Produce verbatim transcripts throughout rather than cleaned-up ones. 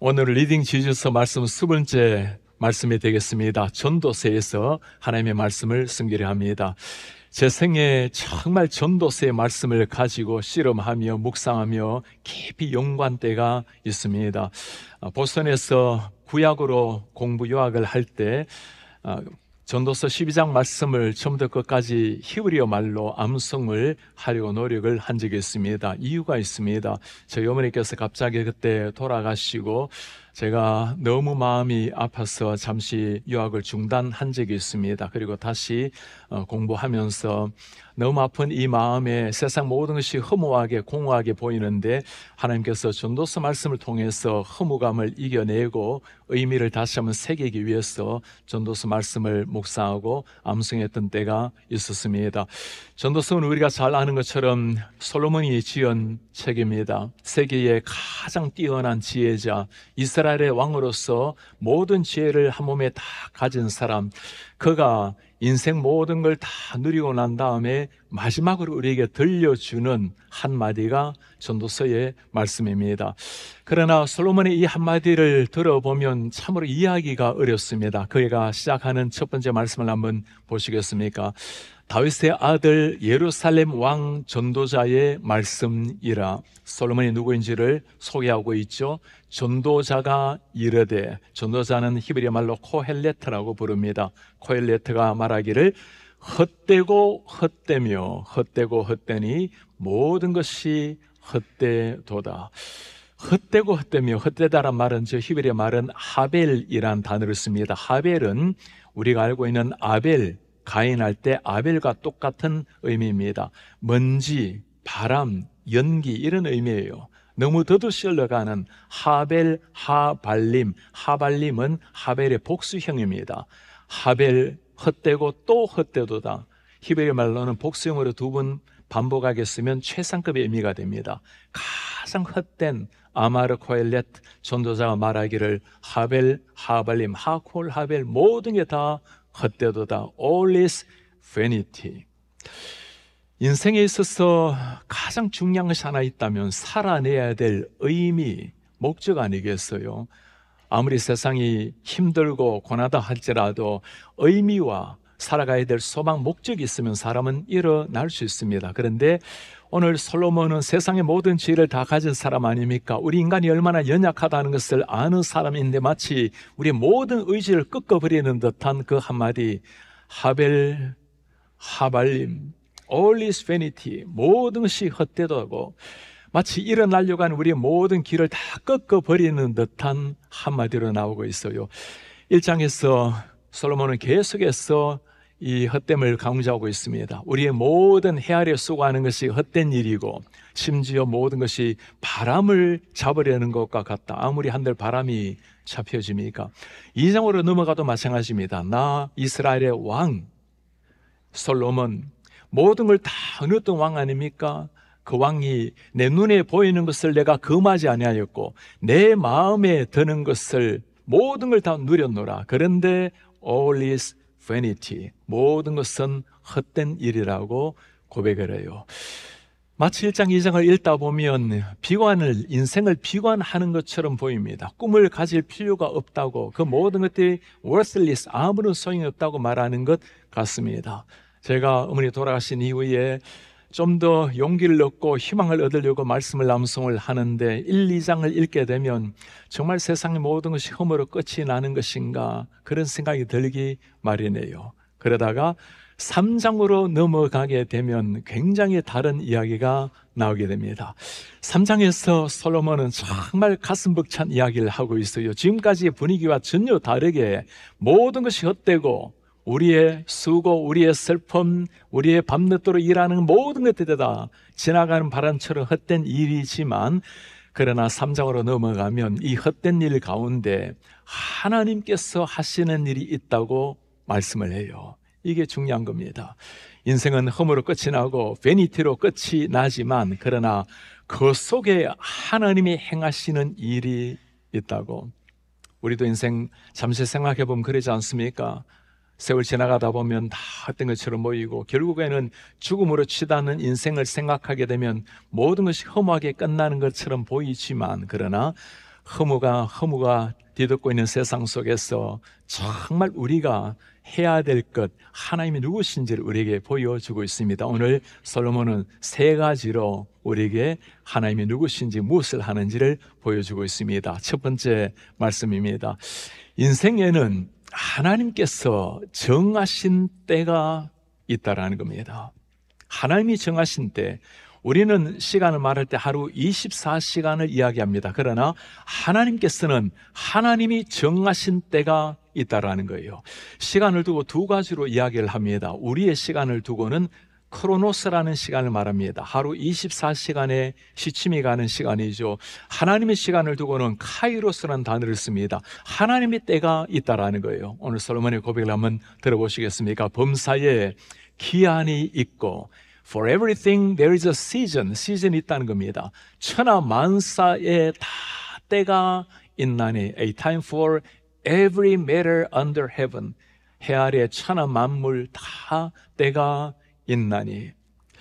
오늘 리딩 지주서 말씀 수 번째 말씀이 되겠습니다. 전도서에서 하나님의 말씀을 승기를 합니다. 제 생에 정말 전도서의 말씀을 가지고 씨름하며 묵상하며 깊이 연구한 때가 있습니다. 보스턴에서 구약으로 공부 유학을 할 때 전도서 십이 장 말씀을 처음부터 끝까지 히브리어 말로 암송을 하려고 노력을 한 적이 있습니다. 이유가 있습니다. 저희 어머니께서 갑자기 그때 돌아가시고 제가 너무 마음이 아파서 잠시 유학을 중단한 적이 있습니다. 그리고 다시 공부하면서 너무 아픈 이 마음에 세상 모든 것이 허무하게 공허하게 보이는데 하나님께서 전도서 말씀을 통해서 허무감을 이겨내고 의미를 다시 한번 새기기 위해서 전도서 말씀을 묵상하고 암송했던 때가 있었습니다. 전도서는 우리가 잘 아는 것처럼 솔로몬이 지은 책입니다. 세계의 가장 뛰어난 지혜자, 이스라엘의 왕으로서 모든 지혜를 한 몸에 다 가진 사람, 그가 인생 모든 걸 다 누리고 난 다음에 마지막으로 우리에게 들려주는 한마디가 전도서의 말씀입니다. 그러나 솔로몬의 이 한마디를 들어보면 참으로 이해하기가 어렵습니다. 그가 시작하는 첫 번째 말씀을 한번 보시겠습니까? 다윗의 아들 예루살렘 왕 전도자의 말씀이라. 솔로몬이 누구인지를 소개하고 있죠. 전도자가 이르되, 전도자는 히브리어 말로 코헬레트라고 부릅니다. 코헬레트가 말하기를 헛되고 헛되며 헛되고 헛되니 모든 것이 헛되도다. 헛되고 헛되며 헛되다란 말은 저 히브리어 말은 하벨이란 단어를 씁니다. 하벨은 우리가 알고 있는 아벨, 가인할 때 아벨과 똑같은 의미입니다. 먼지, 바람, 연기 이런 의미예요. 너무 더듬어가는 하벨, 하발림. 하발림은 하벨의 복수형입니다. 하벨, 헛되고 또 헛되도다. 히브리 말로는 복수형으로 두 번 반복하겠으면 최상급의 의미가 됩니다. 가장 헛된 아마르 코엘렛 전도자가 말하기를 하벨, 하발림, 하콜, 하벨 모든 게 다 헛되도다. All is vanity. 인생에 있어서 가장 중요한 것이 하나 있다면 살아내야 될 의미, 목적 아니겠어요? 아무리 세상이 힘들고 고난하다 할지라도 의미와 살아가야 될 소망, 목적이 있으면 사람은 일어날 수 있습니다. 그런데 오늘 솔로몬은 세상의 모든 지혜를 다 가진 사람 아닙니까? 우리 인간이 얼마나 연약하다는 것을 아는 사람인데 마치 우리의 모든 의지를 꺾어버리는 듯한 그 한마디, 하벨, 하발림, all is vanity, 모든 것이 헛되다고 마치 일어나려고 하는 우리의 모든 길을 다 꺾어버리는 듯한 한마디로 나오고 있어요. 일 장에서 솔로몬은 계속해서 이 헛됨을 강조하고 있습니다. 우리의 모든 헤아려 수고하는 것이 헛된 일이고 심지어 모든 것이 바람을 잡으려는 것과 같다. 아무리 한들 바람이 잡혀집니까? 이 장으로 넘어가도 마찬가지입니다. 나 이스라엘의 왕 솔로몬, 모든 걸 다 얻었던 왕 아닙니까? 그 왕이 내 눈에 보이는 것을 내가 금하지 아니하였고 내 마음에 드는 것을 모든 걸 다 누렸노라. 그런데 all is vanity, 모든 것은 헛된 일이라고 고백을 해요. 마치 일 장 이 장을 읽다 보면 비관을, 인생을 비관하는 것처럼 보입니다. 꿈을 가질 필요가 없다고, 그 모든 것들이 worthless, 아무런 소용이 없다고 말하는 것 같습니다. 제가 어머니 돌아가신 이후에 좀 더 용기를 얻고 희망을 얻으려고 말씀을 암송을 하는데 일, 이 장을 읽게 되면 정말 세상의 모든 것이 흠으로 끝이 나는 것인가 그런 생각이 들기 마련이에요. 그러다가 삼 장으로 넘어가게 되면 굉장히 다른 이야기가 나오게 됩니다. 삼 장에서 솔로몬은 정말 가슴 벅찬 이야기를 하고 있어요. 지금까지의 분위기와 전혀 다르게 모든 것이 헛되고 우리의 수고, 우리의 슬픔, 우리의 밤늦도록 일하는 모든 것들이 다 지나가는 바람처럼 헛된 일이지만 그러나 삼 장으로 넘어가면 이 헛된 일 가운데 하나님께서 하시는 일이 있다고 말씀을 해요. 이게 중요한 겁니다. 인생은 흠으로 끝이 나고 베니티로 끝이 나지만 그러나 그 속에 하나님이 행하시는 일이 있다고. 우리도 인생 잠시 생각해 보면 그러지 않습니까? 세월 지나가다 보면 다 헛된 것처럼 보이고 결국에는 죽음으로 치닫는 인생을 생각하게 되면 모든 것이 허무하게 끝나는 것처럼 보이지만 그러나 허무가 허무가 뒤덮고 있는 세상 속에서 정말 우리가 해야 될 것, 하나님이 누구신지를 우리에게 보여주고 있습니다. 오늘 솔로몬은 세 가지로 우리에게 하나님이 누구신지 무엇을 하는지를 보여주고 있습니다. 첫 번째 말씀입니다. 인생에는 하나님께서 정하신 때가 있다라는 겁니다. 하나님이 정하신 때, 우리는 시간을 말할 때 하루 이십사 시간을 이야기합니다. 그러나 하나님께서는 하나님이 정하신 때가 있다라는 거예요. 시간을 두고 두 가지로 이야기를 합니다. 우리의 시간을 두고는 크로노스라는 시간을 말합니다. 하루 이십사 시간의 시침이 가는 시간이죠. 하나님의 시간을 두고는 카이로스라는 단어를 씁니다. 하나님의 때가 있다라는 거예요. 오늘 솔로몬의 고백을 한번 들어보시겠습니까? 범사에 기한이 있고 For everything there is a season. 시즌이 있다는 겁니다. 천하 만사에 다 때가 있나니 A time for every matter under heaven. 해 아래 천하 만물 다 때가 있나니.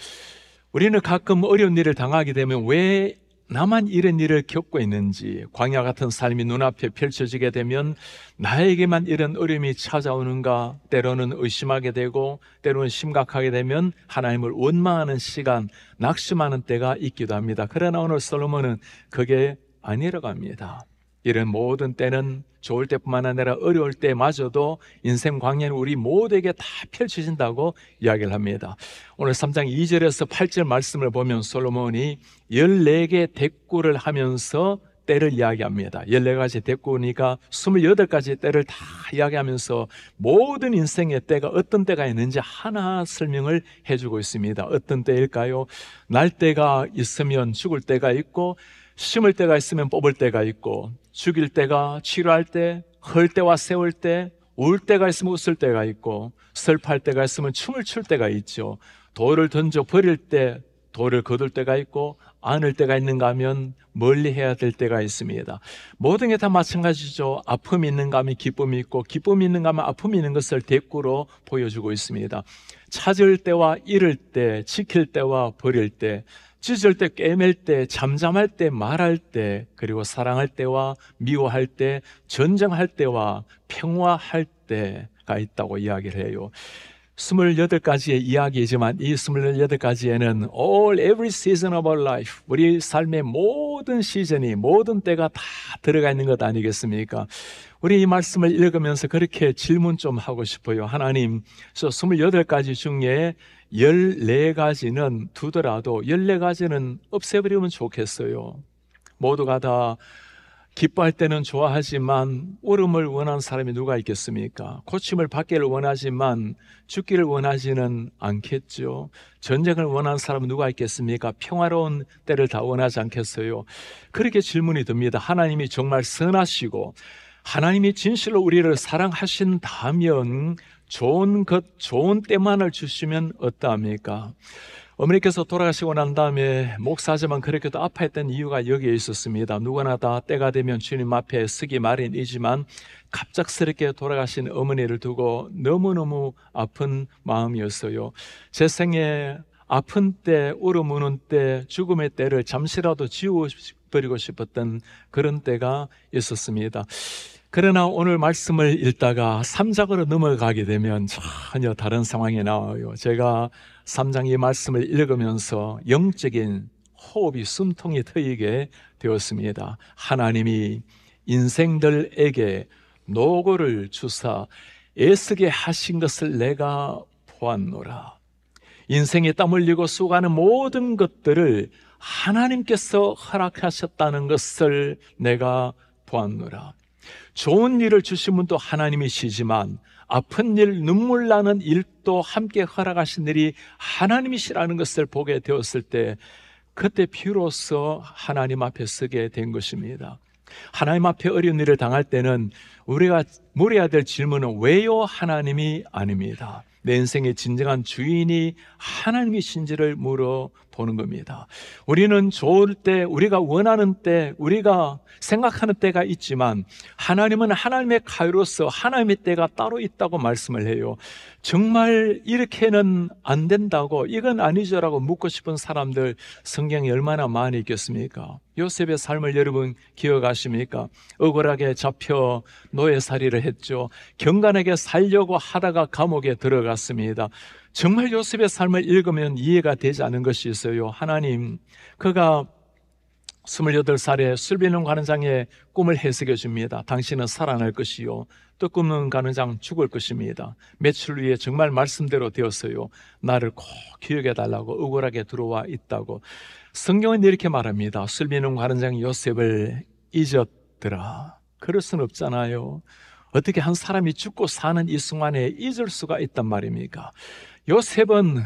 우리는 가끔 어려운 일을 당하게 되면 왜 나만 이런 일을 겪고 있는지, 광야 같은 삶이 눈앞에 펼쳐지게 되면 나에게만 이런 어려움이 찾아오는가, 때로는 의심하게 되고 때로는 심각하게 되면 하나님을 원망하는 시간, 낙심하는 때가 있기도 합니다. 그러나 오늘 솔로몬은 그게 아니라고 합니다. 이런 모든 때는 좋을 때뿐만 아니라 어려울 때마저도 인생 광야는 우리 모두에게 다 펼쳐진다고 이야기를 합니다. 오늘 삼 장 이 절에서 팔 절 말씀을 보면 솔로몬이 열네 개 대꾸를 하면서 때를 이야기합니다. 열네 가지 대꾸니까 스물여덟 가지 때를 다 이야기하면서 모든 인생의 때가 어떤 때가 있는지 하나 설명을 해주고 있습니다. 어떤 때일까요? 날 때가 있으면 죽을 때가 있고, 심을 때가 있으면 뽑을 때가 있고, 죽일 때가 치료할 때, 헐 때와 세울 때, 울 때가 있으면 웃을 때가 있고, 슬퍼할 때가 있으면 춤을 출 때가 있죠. 돌을 던져 버릴 때 돌을 거둘 때가 있고, 안을 때가 있는가 하면 멀리 해야 될 때가 있습니다. 모든 게 다 마찬가지죠. 아픔이 있는가 하면 기쁨이 있고, 기쁨이 있는가 하면 아픔이 있는 것을 대꾸로 보여주고 있습니다. 찾을 때와 잃을 때, 지킬 때와 버릴 때, 짖을 때, 꿰맬 때, 잠잠할 때, 말할 때, 그리고 사랑할 때와 미워할 때, 전쟁할 때와 평화할 때가 있다고 이야기를 해요. 스물여덟 가지의 이야기이지만 이 스물여덟 가지에는 all every season of our life, 우리 삶의 모든 시즌이, 모든 때가 다 들어가 있는 것 아니겠습니까? 우리 이 말씀을 읽으면서 그렇게 질문 좀 하고 싶어요. 하나님, 저 스물여덟 가지 중에 열네 가지는 두더라도 열네 가지는 없애버리면 좋겠어요. 모두가 다 기뻐할 때는 좋아하지만 울음을 원하는 사람이 누가 있겠습니까? 고침을 받기를 원하지만 죽기를 원하지는 않겠죠. 전쟁을 원하는 사람은 누가 있겠습니까? 평화로운 때를 다 원하지 않겠어요? 그렇게 질문이 듭니다. 하나님이 정말 선하시고 하나님이 진실로 우리를 사랑하신다면 좋은 것, 좋은 때만을 주시면 어떠합니까? 어머니께서 돌아가시고 난 다음에 목사지만 그렇게도 아파했던 이유가 여기에 있었습니다. 누구나 다 때가 되면 주님 앞에 서기 마련이지만 갑작스럽게 돌아가신 어머니를 두고 너무너무 아픈 마음이었어요. 제 생에 아픈 때, 울음 우는 때, 죽음의 때를 잠시라도 지워버리고 싶었던 그런 때가 있었습니다. 그러나 오늘 말씀을 읽다가 삼 장으로 넘어가게 되면 전혀 다른 상황이 나와요. 제가 삼 장 이 말씀을 읽으면서 영적인 호흡이 숨통이 트이게 되었습니다. 하나님이 인생들에게 노고를 주사 애쓰게 하신 것을 내가 보았노라. 인생에 땀 흘리고 수고하는 모든 것들을 하나님께서 허락하셨다는 것을 내가 보았노라. 좋은 일을 주신 분도 하나님이시지만 아픈 일, 눈물 나는 일도 함께 허락하신 일이 하나님이시라는 것을 보게 되었을 때 그때 비로소 하나님 앞에 서게 된 것입니다. 하나님 앞에 어려운 일을 당할 때는 우리가 물어야 될 질문은 왜요 하나님이 아닙니다. 내 인생의 진정한 주인이 하나님이신지를 물어보아야 보는 겁니다. 우리는 좋을 때, 우리가 원하는 때, 우리가 생각하는 때가 있지만 하나님은 하나님의 카이로스, 하나님의 때가 따로 있다고 말씀을 해요. 정말 이렇게는 안 된다고, 이건 아니죠라고 묻고 싶은 사람들 성경에 얼마나 많이 있겠습니까? 요셉의 삶을 여러분 기억하십니까? 억울하게 잡혀 노예살이를 했죠. 경건하게 살려고 하다가 감옥에 들어갔습니다. 정말 요셉의 삶을 읽으면 이해가 되지 않은 것이 있어요. 하나님, 그가 스물여덟 살에 술비는 가는장의 꿈을 해석해 줍니다. 당신은 살아날 것이요, 뜻 굽는 가는장 죽을 것입니다. 며칠 후에 정말 말씀대로 되었어요. 나를 꼭 기억해 달라고 억울하게 들어와 있다고. 성경은 이렇게 말합니다. 술비는 가는장 요셉을 잊었더라. 그럴 수는 없잖아요. 어떻게 한 사람이 죽고 사는 이 순간에 잊을 수가 있단 말입니까? 요셉은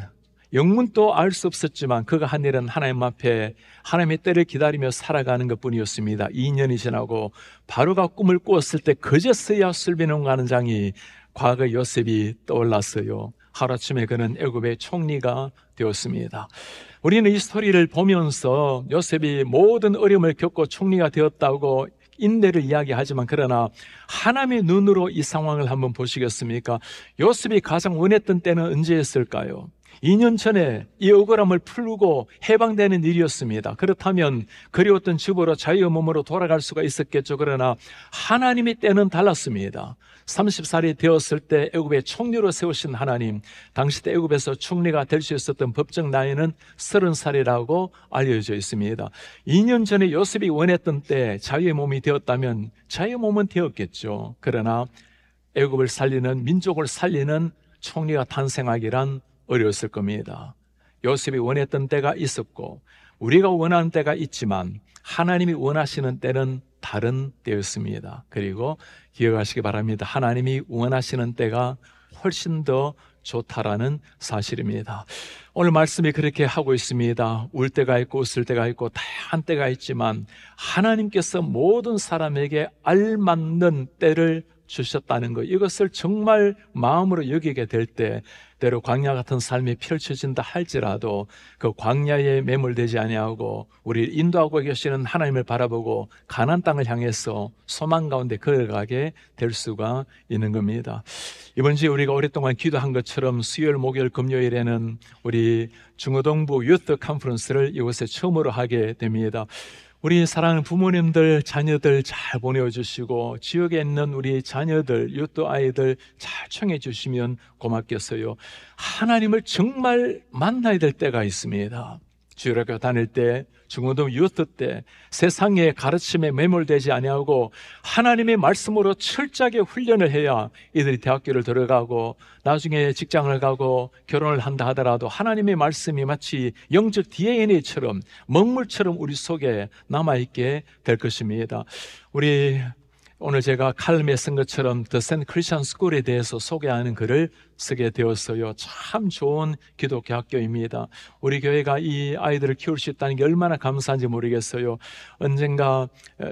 영문도 알 수 없었지만 그가 한 일은 하나님 앞에 하나님의 때를 기다리며 살아가는 것뿐이었습니다. 이 년이 지나고 바로가 꿈을 꾸었을 때 그제서야 술비는 가는장이 과거 요셉이 떠올랐어요. 하루아침에 그는 애굽의 총리가 되었습니다. 우리는 이 스토리를 보면서 요셉이 모든 어려움을 겪고 총리가 되었다고 인내를 이야기하지만, 그러나 하나님의 눈으로 이 상황을 한번 보시겠습니까? 요셉이 가장 원했던 때는 언제였을까요? 이 년 전에 이 억울함을 풀고 해방되는 일이었습니다. 그렇다면 그리웠던 집으로 자유의 몸으로 돌아갈 수가 있었겠죠. 그러나 하나님의 때는 달랐습니다. 서른 살이 되었을 때 애굽의 총리로 세우신 하나님, 당시 때 애굽에서 총리가 될 수 있었던 법정 나이는 서른 살이라고 알려져 있습니다. 이 년 전에 요셉이 원했던 때 자유의 몸이 되었다면 자유의 몸은 되었겠죠. 그러나 애굽을 살리는, 민족을 살리는 총리가 탄생하기란 어려웠을 겁니다. 요셉이 원했던 때가 있었고 우리가 원하는 때가 있지만 하나님이 원하시는 때는 다른 때였습니다. 그리고 기억하시기 바랍니다. 하나님이 원하시는 때가 훨씬 더 좋다라는 사실입니다. 오늘 말씀이 그렇게 하고 있습니다. 울 때가 있고 웃을 때가 있고 다양한 때가 있지만 하나님께서 모든 사람에게 알맞는 때를 주셨다는 것, 이것을 정말 마음으로 여기게 될 때 때로 광야 같은 삶이 펼쳐진다 할지라도 그 광야에 매몰되지 아니하고 우리를 인도하고 계시는 하나님을 바라보고 가나안 땅을 향해서 소망 가운데 걸어가게 될 수가 있는 겁니다. 이번 주에 우리가 오랫동안 기도한 것처럼 수요일, 목요일, 금요일에는 우리 중어동부 유트 컨퍼런스를 이곳에 처음으로 하게 됩니다. 우리 사랑하는 부모님들, 자녀들 잘 보내주시고 지역에 있는 우리 자녀들, 유또 아이들 잘 청해 주시면 고맙겠어요. 하나님을 정말 만나야 될 때가 있습니다. 주일학교 다닐 때, 중고등 유트 때 세상의 가르침에 매몰되지 아니하고 하나님의 말씀으로 철저하게 훈련을 해야 이들이 대학교를 들어가고 나중에 직장을 가고 결혼을 한다 하더라도 하나님의 말씀이 마치 영적 디엔에이처럼 먹물처럼 우리 속에 남아있게 될 것입니다. 우리 오늘 제가 칼럼에 쓴 것처럼 The Saint Christian School에 대해서 소개하는 글을 쓰게 되었어요. 참 좋은 기독교 학교입니다. 우리 교회가 이 아이들을 키울 수 있다는 게 얼마나 감사한지 모르겠어요. 언젠가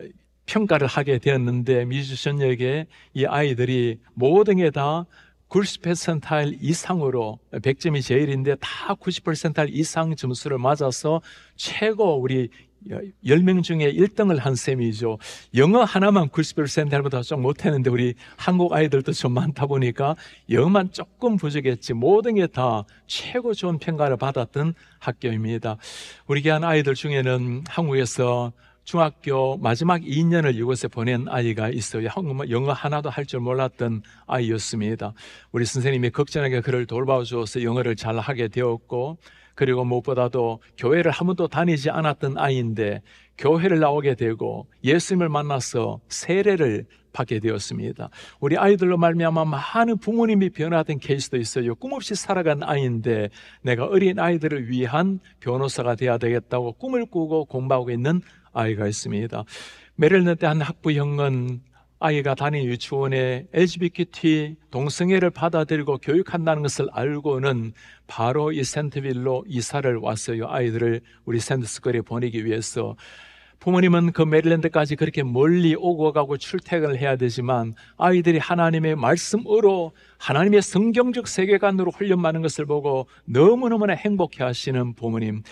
평가를 하게 되었는데 미주션역에 이 아이들이 모든 게 다 구십 퍼센타일 이상으로, 백 점이 제일인데 다 구십 퍼센타일 이상 점수를 맞아서 최고 우리 열 명 중에 일 등을 한 셈이죠. 영어 하나만 구십 퍼센트보다 좀 못했는데 우리 한국 아이들도 좀 많다 보니까 영어만 조금 부족했지 모든 게 다 최고 좋은 평가를 받았던 학교입니다. 우리 교한 아이들 중에는 한국에서 중학교 마지막 이 년을 이곳에 보낸 아이가 있어요. 한국말 영어 하나도 할 줄 몰랐던 아이였습니다. 우리 선생님이 걱정하게 그를 돌봐주어서 영어를 잘 하게 되었고, 그리고 무엇보다도 교회를 한 번도 다니지 않았던 아이인데 교회를 나오게 되고 예수님을 만나서 세례를 받게 되었습니다. 우리 아이들로 말미암아 많은 부모님이 변화된 케이스도 있어요. 꿈없이 살아간 아이인데 내가 어린 아이들을 위한 변호사가 되어야 되겠다고 꿈을 꾸고 공부하고 있는 아이가 있습니다. 메릴랜드 한 학부형은 아이가 다니는 유치원에 엘지비티큐 동성애를 받아들이고 교육한다는 것을 알고는 바로 이 센트빌로 이사를 왔어요. 아이들을 우리 센트스쿨에 보내기 위해서. 부모님은 그 메릴랜드까지 그렇게 멀리 오고 가고 출퇴근을 해야 되지만 아이들이 하나님의 말씀으로 하나님의 성경적 세계관으로 훈련받는 것을 보고 너무너무나 행복해 하시는 부모님.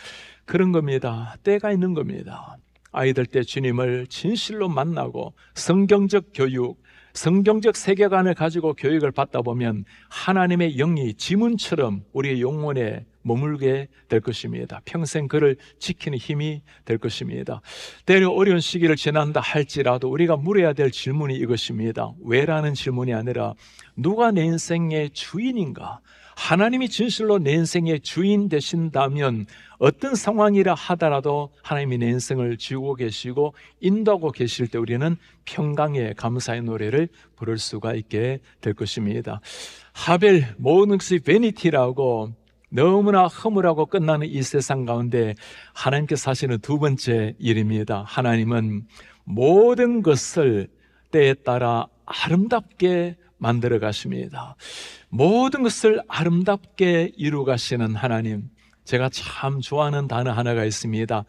그런 겁니다. 때가 있는 겁니다. 아이들 때 주님을 진실로 만나고 성경적 교육, 성경적 세계관을 가지고 교육을 받다 보면 하나님의 영이 지문처럼 우리의 영혼에 머물게 될 것입니다. 평생 그를 지키는 힘이 될 것입니다. 때로 어려운 시기를 지난다 할지라도 우리가 물어야 될 질문이 이것입니다. 왜라는 질문이 아니라 누가 내 인생의 주인인가? 하나님이 진실로 내 인생의 주인 되신다면 어떤 상황이라 하더라도 하나님이 내 인생을 지우고 계시고 인도하고 계실 때 우리는 평강의 감사의 노래를 부를 수가 있게 될 것입니다. 하벨, 모든 것이 베니티라고 너무나 허물하고 끝나는 이 세상 가운데 하나님께서 하시는 두 번째 일입니다. 하나님은 모든 것을 때에 따라 아름답게 만들어 가십니다. 모든 것을 아름답게 이루 가시는 하나님, 제가 참 좋아하는 단어 하나가 있습니다.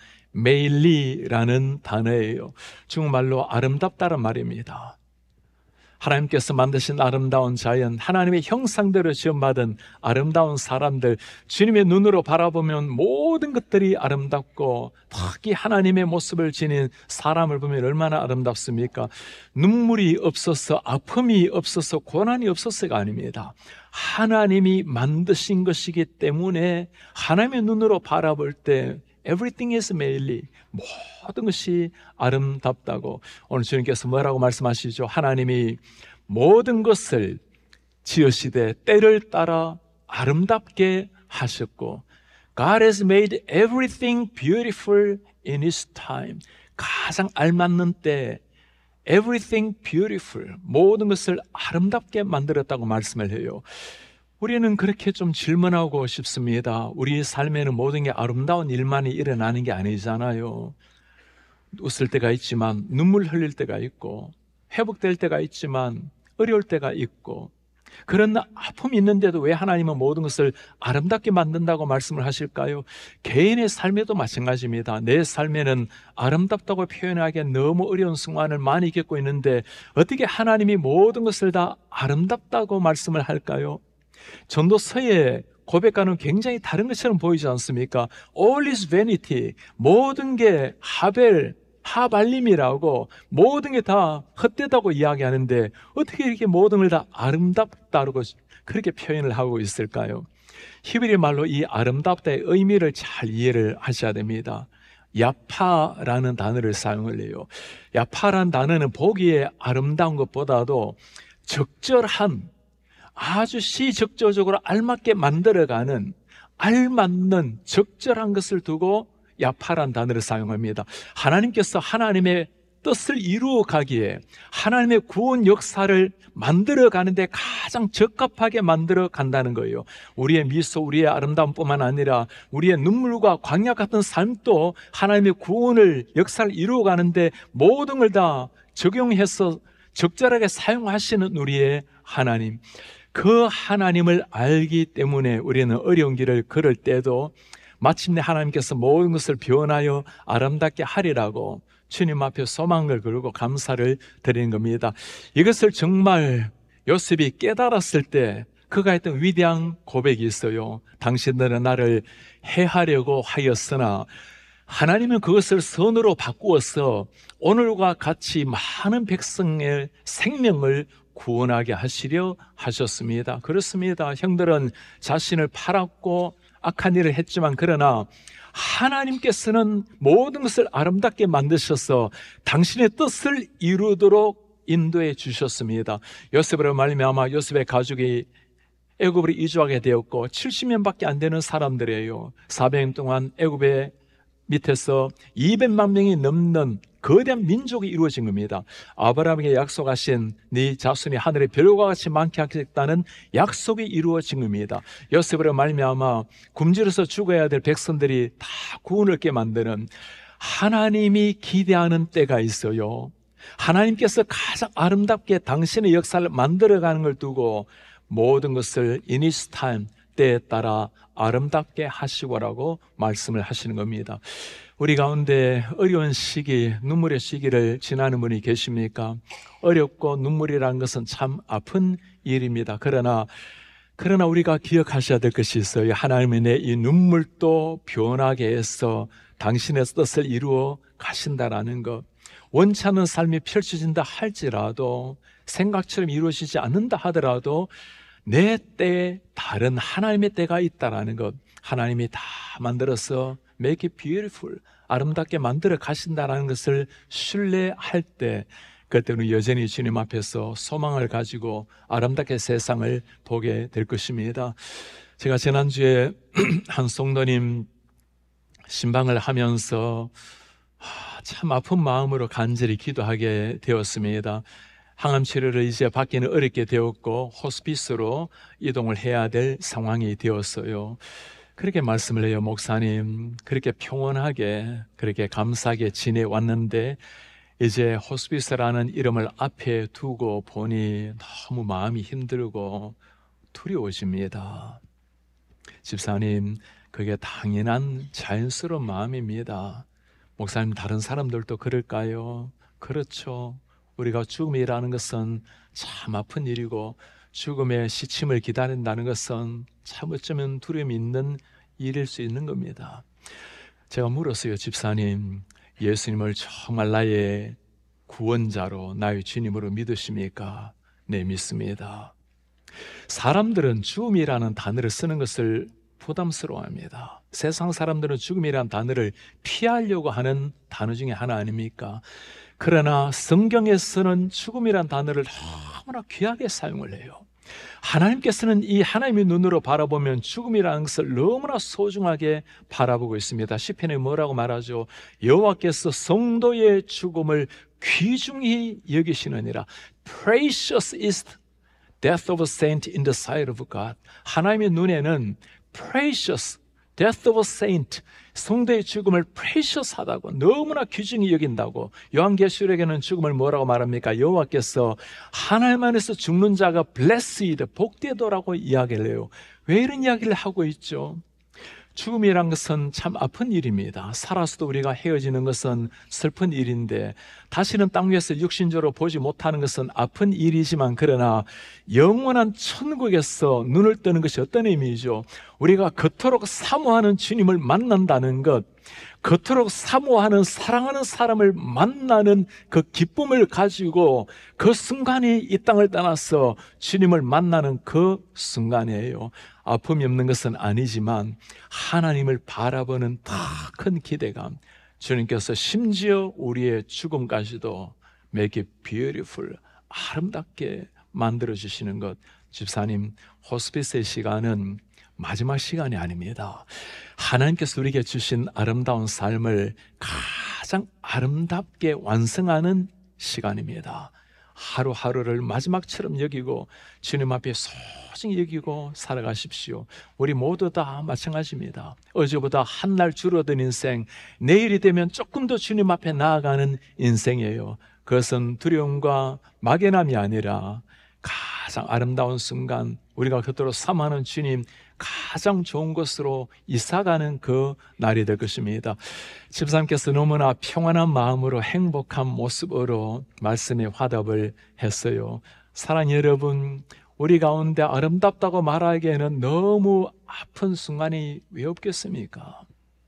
메일리라는 단어예요. 중국말로 아름답다란 말입니다. 하나님께서 만드신 아름다운 자연, 하나님의 형상대로 지음받은 아름다운 사람들, 주님의 눈으로 바라보면 모든 것들이 아름답고 특히 하나님의 모습을 지닌 사람을 보면 얼마나 아름답습니까? 눈물이 없어서, 아픔이 없어서, 고난이 없어서가 아닙니다. 하나님이 만드신 것이기 때문에 하나님의 눈으로 바라볼 때 Everything is merely, 모든 것이 아름답다고. 오늘 주님께서 뭐라고 말씀하시죠? 하나님이 모든 것을 지으시되 때를 따라 아름답게 하셨고, God has made everything beautiful in His time. 가장 알맞는 때 Everything beautiful, 모든 것을 아름답게 만들었다고 말씀을 해요. 우리는 그렇게 좀 질문하고 싶습니다. 우리 삶에는 모든 게 아름다운 일만이 일어나는 게 아니잖아요. 웃을 때가 있지만 눈물 흘릴 때가 있고, 회복될 때가 있지만 어려울 때가 있고, 그런 아픔이 있는데도 왜 하나님은 모든 것을 아름답게 만든다고 말씀을 하실까요? 개인의 삶에도 마찬가지입니다. 내 삶에는 아름답다고 표현하기에 너무 어려운 순간을 많이 겪고 있는데 어떻게 하나님이 모든 것을 다 아름답다고 말씀을 할까요? 전도서의 고백과는 굉장히 다른 것처럼 보이지 않습니까? All is vanity, 모든 게 하벨, 하발림이라고, 모든 게 다 헛되다고 이야기하는데 어떻게 이렇게 모든 걸 다 아름답다고 그렇게 표현을 하고 있을까요? 히브리 말로 이 아름답다의 의미를 잘 이해를 하셔야 됩니다. 야파라는 단어를 사용을 해요. 야파라는 단어는 보기에 아름다운 것보다도 적절한, 아주 시적절적으로 알맞게 만들어가는, 알맞는 적절한 것을 두고 야파란 단어를 사용합니다. 하나님께서 하나님의 뜻을 이루어가기에, 하나님의 구원 역사를 만들어가는데 가장 적합하게 만들어간다는 거예요. 우리의 미소, 우리의 아름다움뿐만 아니라 우리의 눈물과 광야 같은 삶도 하나님의 구원을, 역사를 이루어가는데 모든 걸 다 적용해서 적절하게 사용하시는 우리의 하나님, 그 하나님을 알기 때문에 우리는 어려운 길을 걸을 때도 마침내 하나님께서 모든 것을 변하여 아름답게 하리라고 주님 앞에 소망을 걸고 감사를 드리는 겁니다. 이것을 정말 요셉이 깨달았을 때 그가 했던 위대한 고백이 있어요. 당신들은 나를 해하려고 하였으나 하나님은 그것을 선으로 바꾸어서 오늘과 같이 많은 백성의 생명을 구원하게 하시려 하셨습니다. 그렇습니다. 형들은 자신을 팔았고 악한 일을 했지만, 그러나 하나님께서는 모든 것을 아름답게 만드셔서 당신의 뜻을 이루도록 인도해 주셨습니다. 요셉으로 말미암아 요셉의 가족이 애굽으로 이주하게 되었고 칠십 년밖에 안 되는 사람들이에요. 사백 년 동안 애굽의 밑에서 이백만 명이 넘는 거대한 민족이 이루어진 겁니다. 아브라함에게 약속하신 네 자손이 하늘의 별과 같이 많게 하겠다는 약속이 이루어진 겁니다. 요셉으로 말미암아 굶주려서 죽어야 될 백성들이 다 구원을 얻게 만드는, 하나님이 기대하는 때가 있어요. 하나님께서 가장 아름답게 당신의 역사를 만들어가는 걸 두고 모든 것을 in His time, 때에 따라 아름답게 하시고라고 말씀을 하시는 겁니다. 우리 가운데 어려운 시기, 눈물의 시기를 지나는 분이 계십니까? 어렵고 눈물이라는 것은 참 아픈 일입니다. 그러나 그러나 우리가 기억하셔야 될 것이 있어요. 하나님의 내 이 눈물도 변하게 해서 당신의 뜻을 이루어 가신다라는 것. 원치 않는 삶이 펼쳐진다 할지라도, 생각처럼 이루어지지 않는다 하더라도 내 때에 다른 하나님의 때가 있다라는 것. 하나님이 다 만들어서 make it beautiful, 아름답게 만들어 가신다라는 것을 신뢰할 때, 그때는 여전히 주님 앞에서 소망을 가지고 아름답게 세상을 보게 될 것입니다. 제가 지난주에 한 성도님 신방을 하면서 참 아픈 마음으로 간절히 기도하게 되었습니다. 항암 치료를 이제 받기는 어렵게 되었고 호스피스로 이동을 해야 될 상황이 되었어요. 그렇게 말씀을 해요. 목사님, 그렇게 평온하게, 그렇게 감사하게 지내왔는데 이제 호스피스라는 이름을 앞에 두고 보니 너무 마음이 힘들고 두려워집니다. 집사님, 그게 당연한 자연스러운 마음입니다. 목사님, 다른 사람들도 그럴까요? 그렇죠. 우리가 죽음이라는 것은 참 아픈 일이고 죽음의 시침을 기다린다는 것은 참 어쩌면 두려움이 있는 일일 수 있는 겁니다. 제가 물었어요. 집사님, 예수님을 정말 나의 구원자로, 나의 주님으로 믿으십니까? 네, 믿습니다. 사람들은 죽음이라는 단어를 쓰는 것을 부담스러워합니다. 세상 사람들은 죽음이라는 단어를 피하려고 하는 단어 중에 하나 아닙니까? 그러나 성경에서는 죽음이라는 단어를 너무나 귀하게 사용을 해요. 하나님께서는 이 하나님의 눈으로 바라보면 죽음이라는 것을 너무나 소중하게 바라보고 있습니다. 시편에 뭐라고 말하죠? 여호와께서 성도의 죽음을 귀중히 여기시느니라. Precious is death of a saint in the sight of God. 하나님의 눈에는 precious, death of a saint, 성도의 죽음을 precious하다고, 너무나 귀중히 여긴다고. 요한계시록에는 죽음을 뭐라고 말합니까? 여호와께서 하나님 안에서 죽는 자가 blessed, 복되도라고 이야기를 해요. 왜 이런 이야기를 하고 있죠? 죽음이란 것은 참 아픈 일입니다. 살아서도 우리가 헤어지는 것은 슬픈 일인데 다시는 땅 위에서 육신적으로 보지 못하는 것은 아픈 일이지만, 그러나 영원한 천국에서 눈을 뜨는 것이 어떤 의미죠? 우리가 그토록 사모하는 주님을 만난다는 것, 그토록 사모하는 사랑하는 사람을 만나는 그 기쁨을 가지고 그 순간이 이 땅을 떠나서 주님을 만나는 그 순간이에요. 아픔이 없는 것은 아니지만 하나님을 바라보는 더 큰 기대감, 주님께서 심지어 우리의 죽음까지도 make it beautiful, 아름답게 만들어주시는 것. 집사님, 호스피스의 시간은 마지막 시간이 아닙니다. 하나님께서 우리에게 주신 아름다운 삶을 가장 아름답게 완성하는 시간입니다. 하루하루를 마지막처럼 여기고 주님 앞에 소중히 여기고 살아가십시오. 우리 모두 다 마찬가지입니다. 어제보다 한 날 줄어든 인생, 내일이 되면 조금 더 주님 앞에 나아가는 인생이에요. 그것은 두려움과 막연함이 아니라 가장 아름다운 순간, 우리가 그토록 사모하는 주님 가장 좋은 곳으로 이사가는 그 날이 될 것입니다. 집사님께서 너무나 평안한 마음으로 행복한 모습으로 말씀에 화답을 했어요. 사랑하는 여러분, 우리 가운데 아름답다고 말하기에는 너무 아픈 순간이 왜 없겠습니까?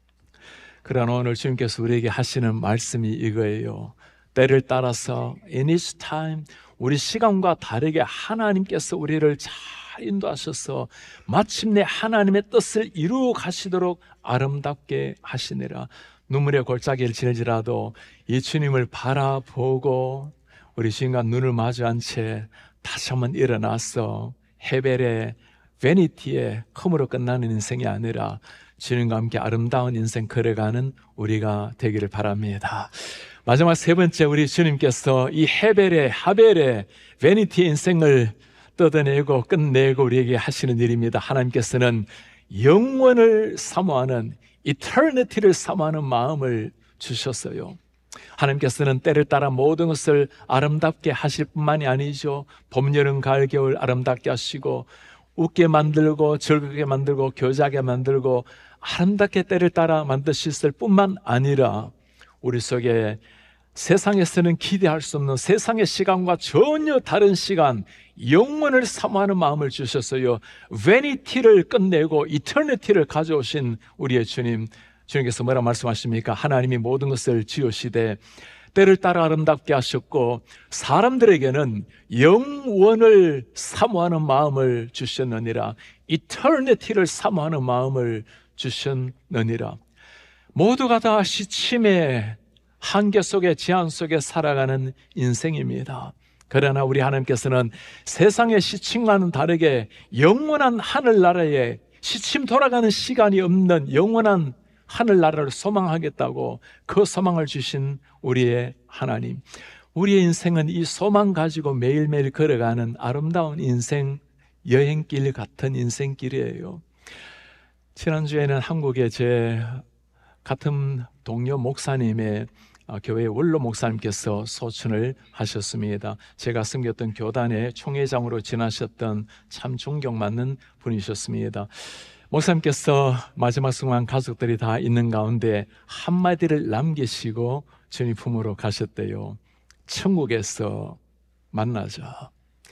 그러나 오늘 주님께서 우리에게 하시는 말씀이 이거예요. 때를 따라서 in its time, 우리 시간과 다르게 하나님께서 우리를 잘 인도하셔서 마침내 하나님의 뜻을 이루어 가시도록 아름답게 하시니라. 눈물의 골짜기를 지내지라도 이 주님을 바라보고 우리 주님과 눈을 마주한 채 다시 한번 일어나서 헤벨의 베니티의 컴으로 끝나는 인생이 아니라 주님과 함께 아름다운 인생 걸어가는 우리가 되기를 바랍니다. 마지막 세 번째, 우리 주님께서 이 헤벨의 하벨의 베니티 인생을 뜯어내고 끝내고 우리에게 하시는 일입니다. 하나님께서는 영원을 사모하는, 이터니티를 사모하는 마음을 주셨어요. 하나님께서는 때를 따라 모든 것을 아름답게 하실 뿐만이 아니죠. 봄, 여름, 가을, 겨울 아름답게 하시고 웃게 만들고 즐겁게 만들고 교제하게 만들고 아름답게 때를 따라 만드실 뿐만 아니라 우리 속에 세상에서는 기대할 수 없는 세상의 시간과 전혀 다른 시간, 영원을 사모하는 마음을 주셨어요. vanity를 끝내고 eternity를 가져오신 우리의 주님, 주님께서 뭐라 말씀하십니까? 하나님이 모든 것을 지으시되 때를 따라 아름답게 하셨고 사람들에게는 영원을 사모하는 마음을 주셨느니라. eternity를 사모하는 마음을 주셨느니라. 모두가 다 시침의 한계 속에, 제한 속에 살아가는 인생입니다. 그러나 우리 하나님께서는 세상의 시침과는 다르게 영원한 하늘나라에 시침 돌아가는 시간이 없는 영원한 하늘나라를 소망하겠다고 그 소망을 주신 우리의 하나님, 우리의 인생은 이 소망 가지고 매일매일 걸어가는 아름다운 인생 여행길 같은 인생길이에요. 지난주에는 한국의 제 같은 동료 목사님의 교회 원로 목사님께서 소천을 하셨습니다. 제가 섬겼던 교단의 총회장으로 지나셨던 참 존경받는 분이셨습니다. 목사님께서 마지막 순간 가족들이 다 있는 가운데 한마디를 남기시고 주님 품으로 가셨대요. 천국에서 만나자.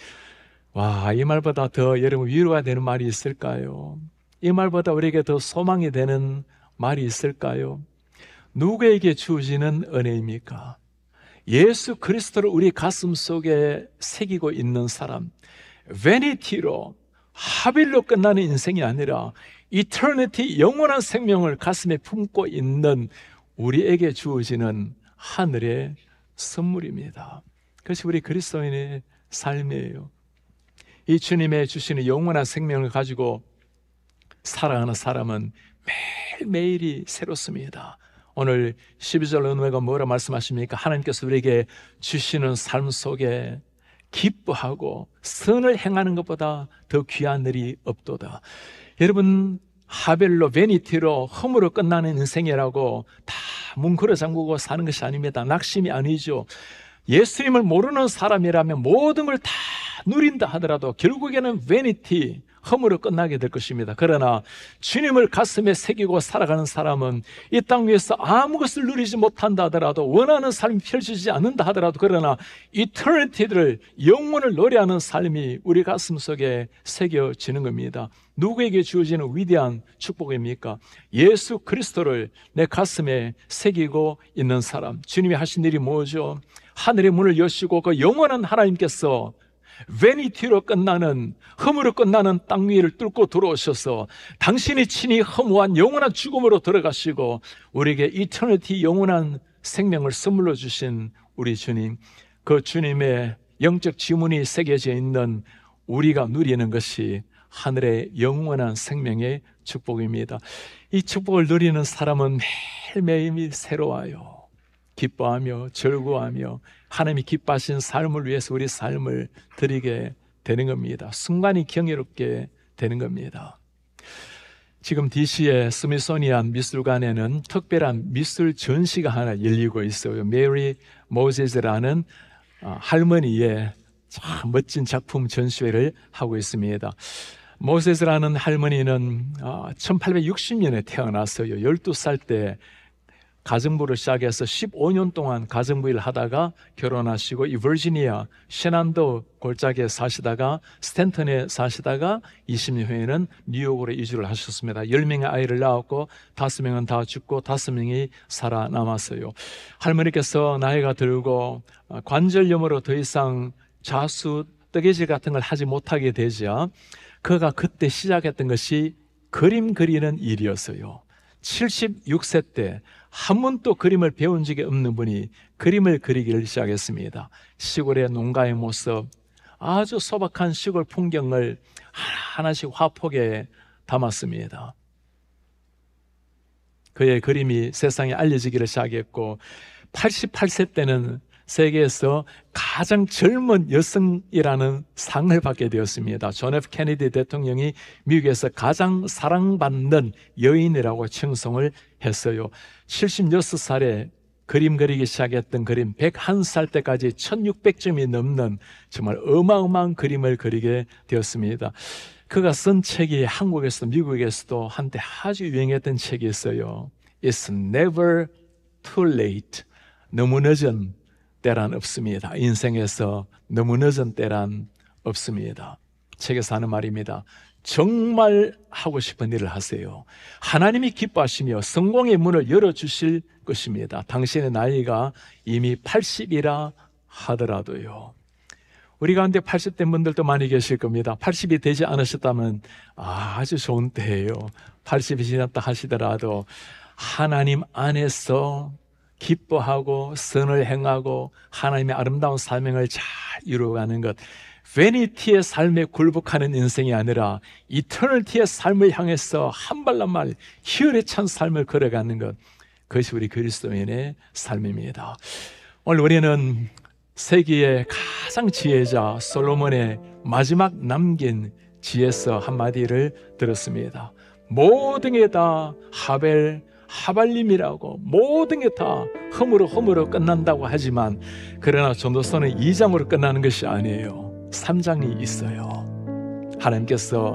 와, 이 말보다 더 여러분 위로가 되는 말이 있을까요? 이 말보다 우리에게 더 소망이 되는 말이 있을까요? 누구에게 주어지는 은혜입니까? 예수 그리스도를 우리 가슴 속에 새기고 있는 사람, vanity로 하빌로 끝나는 인생이 아니라 eternity, 영원한 생명을 가슴에 품고 있는 우리에게 주어지는 하늘의 선물입니다. 그것이 우리 그리스도인의 삶이에요. 이 주님의 주시는 영원한 생명을 가지고 살아가는 사람은 매일매일이 새롭습니다. 오늘 십이 절 은혜가 뭐라 말씀하십니까? 하나님께서 우리에게 주시는 삶 속에 기뻐하고 선을 행하는 것보다 더 귀한 일이 없도다. 여러분, 하벨로 베니티로 험으로 끝나는 인생이라고 다 뭉클어 잠그고 사는 것이 아닙니다. 낙심이 아니죠. 예수님을 모르는 사람이라면 모든 걸 다 누린다 하더라도 결국에는 베니티, 험으로 끝나게 될 것입니다. 그러나 주님을 가슴에 새기고 살아가는 사람은 이 땅 위에서 아무 것을 누리지 못한다 하더라도, 원하는 삶이 펼쳐지지 않는다 하더라도, 그러나 이터니티를, 영원을 노래하는 삶이 우리 가슴 속에 새겨지는 겁니다. 누구에게 주어지는 위대한 축복입니까? 예수 그리스도를 내 가슴에 새기고 있는 사람. 주님이 하신 일이 뭐죠? 하늘의 문을 여시고 그 영원한 하나님께서 베니티로 끝나는, 험으로 끝나는 땅 위를 뚫고 들어오셔서 당신이 친히 허무한 영원한 죽음으로 들어가시고 우리에게 이터니티, 영원한 생명을 선물로 주신 우리 주님, 그 주님의 영적 지문이 새겨져 있는 우리가 누리는 것이 하늘의 영원한 생명의 축복입니다. 이 축복을 누리는 사람은 매일매일이 새로워요. 기뻐하며 즐거워하며 하나님이 기뻐하신 삶을 위해서 우리 삶을 드리게 되는 겁니다. 순간이 경이롭게 되는 겁니다. 지금 디씨의 스미소니안 미술관에는 특별한 미술 전시가 하나 열리고 있어요. 메리 모제즈라는 할머니의 참 멋진 작품 전시회를 하고 있습니다. 모세스라는 할머니는 천팔백육십 년에 태어났어요. 열두 살 때 가정부를 시작해서 십오 년 동안 가정부 일을 하다가 결혼하시고 이 버지니아 셰난도 골짜기에 사시다가 스탠턴에 사시다가 이십 년 후에는 뉴욕으로 이주를 하셨습니다. 열 명의 아이를 낳았고 다섯 명은 다 죽고 다섯 명이 살아남았어요. 할머니께서 나이가 들고 관절염으로 더 이상 자수, 뜨개질 같은 걸 하지 못하게 되자 그가 그때 시작했던 것이 그림 그리는 일이었어요. 칠십육 세 때 한 번도 그림을 배운 적이 없는 분이 그림을 그리기를 시작했습니다. 시골의 농가의 모습, 아주 소박한 시골 풍경을 하나하나씩 화폭에 담았습니다. 그의 그림이 세상에 알려지기를 시작했고 팔십팔 세 때는 세계에서 가장 젊은 여성이라는 상을 받게 되었습니다. 존 에프 케네디 대통령이 미국에서 가장 사랑받는 여인이라고 칭송을 했어요. 칠십육 살에 그림 그리기 시작했던 그림 백일 살 때까지 천육백 점이 넘는 정말 어마어마한 그림을 그리게 되었습니다. 그가 쓴 책이 한국에서도 미국에서도 한때 아주 유행했던 책이 있어요. It's never too late. 너무 늦은 때란 없습니다. 인생에서 너무 늦은 때란 없습니다. 책에서 하는 말입니다. 정말 하고 싶은 일을 하세요. 하나님이 기뻐하시며 성공의 문을 열어주실 것입니다. 당신의 나이가 이미 팔십이라 하더라도요. 우리 가운데 팔십 대 분들도 많이 계실 겁니다. 팔십이 되지 않으셨다면 아, 아주 좋은 때예요. 팔십이 지났다 하시더라도 하나님 안에서 기뻐하고 선을 행하고 하나님의 아름다운 사명을 잘 이루어가는 것, 베니티의 삶에 굴복하는 인생이 아니라 이터널티의 삶을 향해서 한 발 한 발 희열에 찬 삶을 걸어가는 것, 그것이 우리 그리스도인의 삶입니다. 오늘 우리는 세기의 가장 지혜자 솔로몬의 마지막 남긴 지혜서 한마디를 들었습니다. 모든 게 다 하벨, 하발림이라고, 모든 게 다 허물어 허물어 끝난다고 하지만, 그러나 전도서는 이 장으로 끝나는 것이 아니에요. 삼 장이 있어요. 하나님께서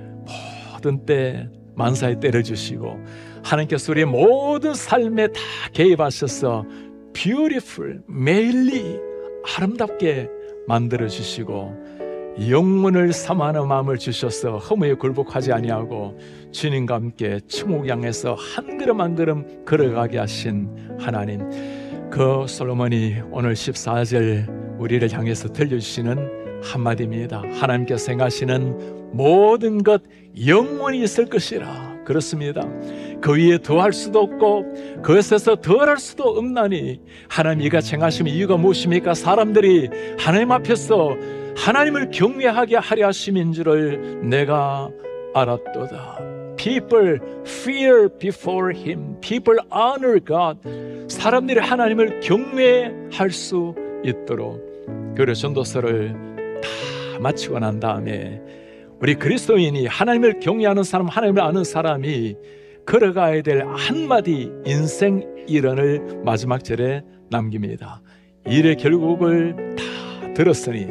모든 때 만사에 때를 주시고 하나님께서 우리의 모든 삶에 다 개입하셔서 beautiful, 매일리 아름답게 만들어 주시고 영문을 삼하는 마음을 주셔서 허무에 굴복하지 아니하고 주님과 함께 천국 향해서 한 걸음 한 걸음 걸어가게 하신 하나님, 그 솔로몬이 오늘 십사 절 우리를 향해서 들려주시는 한마디입니다. 하나님께서 행하시는 모든 것 영원히 있을 것이라. 그렇습니다. 그 위에 더할 수도 없고 그것에서 덜할 수도 없나니 하나님 이가 행하시는 이유가 무엇입니까? 사람들이 하나님 앞에서 하나님을 경외하게 하려 하심인 줄을 내가 알았도다. People fear before Him. People honor God. 사람들이 하나님을 경외할 수 있도록. 그래서 전도서를 다 마치고 난 다음에 우리 그리스도인이 하나님을 경외하는 사람, 하나님을 아는 사람이 걸어가야 될 한마디 인생 일언을 마지막 절에 남깁니다. 일의 결국을 다 들었으니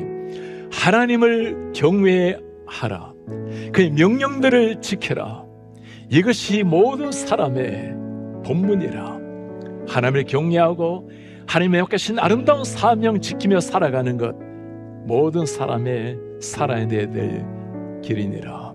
하나님을 경외하라. 그의 명령들을 지켜라. 이것이 모든 사람의 본문이라. 하나님을 경외하고 하나님의 맡기신 아름다운 사명 지키며 살아가는 것, 모든 사람의 살아야 될 길이니라.